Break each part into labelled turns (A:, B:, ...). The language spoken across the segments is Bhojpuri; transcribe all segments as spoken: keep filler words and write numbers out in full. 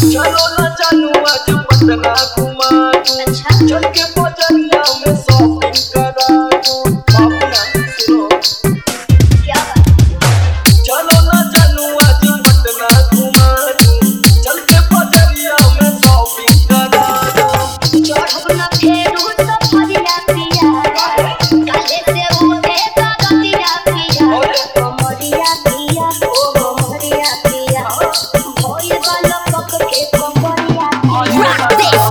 A: चलो ना जानू आज पटना घुमा दूं, चल के बजरिया में शॉपिंग करा दूं। बाबूना सुनो, चलो ना जानू आज पटना घुमा दूं, चल के बजरिया में शॉपिंग करा दूं।
B: चढ़ब ना फेरू सफरिया पिया, काले से उड़े गगरिया पिया, कमरिया पिया ओ कमरिया पिया, भोल वाला पक के कमरिया पिया, कमरिया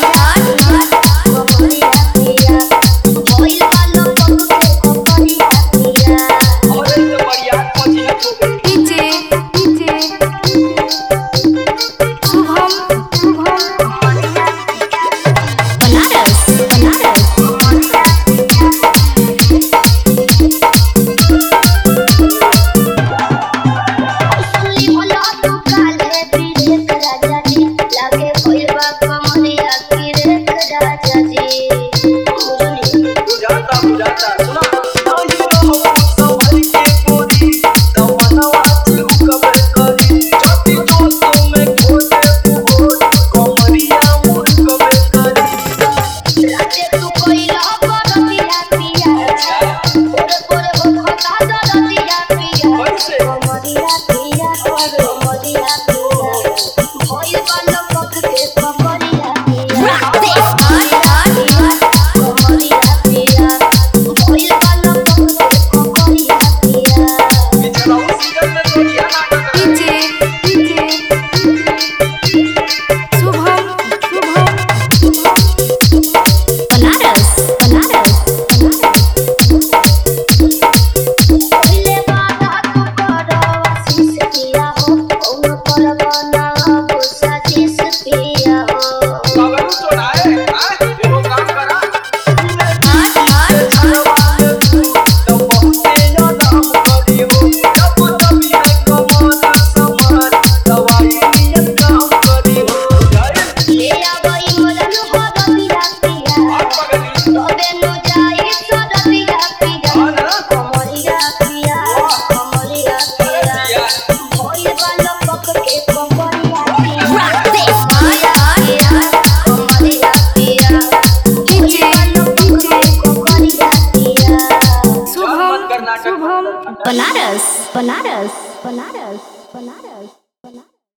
B: पिया, भोल वाला पक के कमरिया पिया।
A: और इसे बढ़िया खोजी
C: डीजे डीजे शुभम शुभम बनारस बनारस
B: सुली भला तू काले पीरे राजा जी, लागे भोल बा कमरिया पीरे राजा जी।
A: बुझाता बुझाता सुना नहीं रहो संभल के गोरी, दमनवा तू कबर करी, छोटी दोस्तों में खोजे भूगोल, कमरिया मुर कबर करी।
B: राजे तू कोइला करतिया पिया, पोरे पोरे हो खता दरतिया पिया,
A: कैसे?
B: कमरिया पिया कमरिया पिया, भोल वाला पक के कमरिया पिया, कमरिया पिया, भोल वाला पक के कमरिया पिया।
A: पिछला सीजन में बढ़िया नाटक
C: डीजे डीजे शुभम शुभम बनारस बनारस
B: पहिले बाधा तू करवासी से पिया हो, कौन करवाना गुस्सा जिस पिया हो।
A: बाबू चोराए हां एगो काम करा
B: ले आवई मोरन हो रतिया पिया, तबे नु जाई सरतिया पिया, कमरिया पिया कमरिया पिया, भोल वाला पक के कमरिया पिया, कमरिया पिया,
C: डीजे डीजे
B: कमरिया पिया।
C: शुभम शुभम बनारस बनारस बनारस बनारस